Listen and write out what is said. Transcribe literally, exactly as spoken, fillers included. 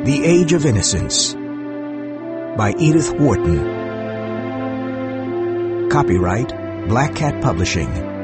The Age of Innocence by Edith Wharton. Copyright Black Cat Publishing.